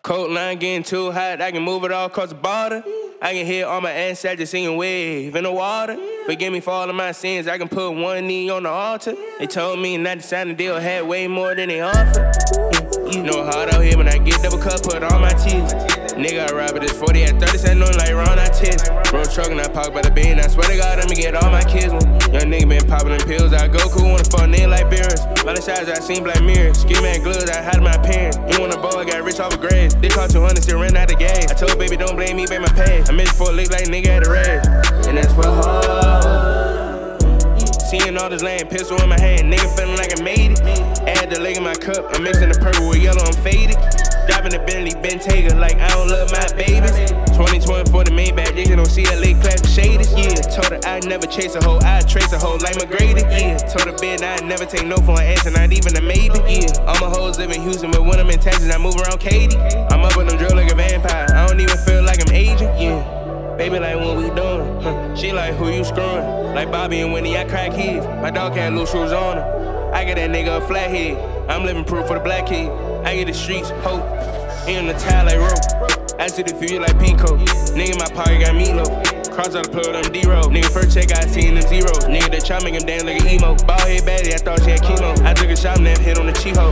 Coat line getting too hot, I can move it all across the border. I can hear all my ancestors singing wave in the water. Forgive me for all of my sins, I can put one knee on the altar. They told me not to sign the deal, had way more than they offered. You know hard out here when I get double cup, put all my teeth. Nigga, I rob it, this 40 at 30 cent, nothing like Ron, I test. Road truck and I park by the bean, I swear to God, I'ma get all my kids one. Young nigga been popping them pills, I go cool, wanna fuck nigga like beers. By the sides, I seen black mirrors. Ski man gloves, I hide my parents. You want a boy, got rich off of grades. They cost 200, still ran out of gas. I told baby, don't blame me, pay my pay. I missed for a lick like nigga at the rag. And that's what hard. Seeing all this land, pistol in my hand, nigga feeling like I made it. Add the leg in my cup, I'm mixing the purple with yellow, I'm faded. Driving the Bentley, Bentayga, like I don't love my babies. 2020 for the Maybach, they don't see LA class shaded. Yeah, told her I'd never chase a hoe, I'd trace a hoe like McGrady. Yeah, told her bitch I'd never take no for an answer, not even a maybe. Yeah, all my hoes live in Houston, but when I'm in Texas, I move around Katy. I'm up with them drill like a vampire, I don't even feel like I'm aging. Yeah, baby like what we doing? She like who you screwing? Like Bobby and Winnie, I crack kids. My dog had loose shoes on her. I get that nigga a flathead. I'm living proof for the black kid. I get the streets hope. He on the tile like rope. I see the future like Pico. Nigga in my pocket got meatloaf. Cross out the plug on D-roll. Nigga first check I seen them zeros. Nigga that try make him dance like an emo. Ball head baddie, I thought she had chemo. I took a shot and then hit on the Chiho.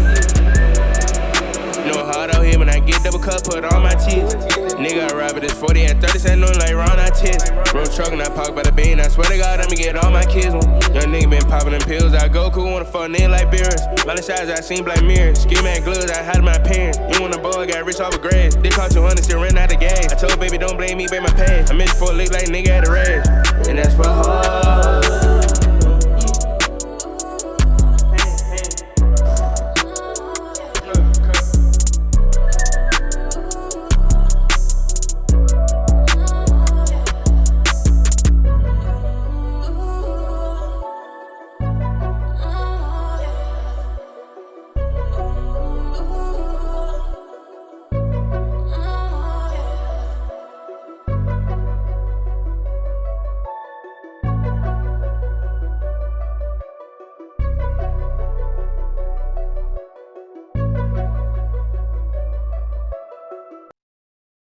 Know hard out here when I get double cup, put all my teeth. Nigga, I rob it, this 40 at 30 cent, nothing like Ron, I test. Road truck and I park by the bean, I swear to God, I'ma get all my kids one. Young nigga been popping them pills, I go cool, wanna fuck nigga like beers. By the sides, I seen black mirrors. Ski man gloves, I hide my parents. You want a boy, got rich off of grades. They cost 200, still ran out of gas. I told baby, don't blame me, pay my pay. I missed for a lick like nigga at the rag.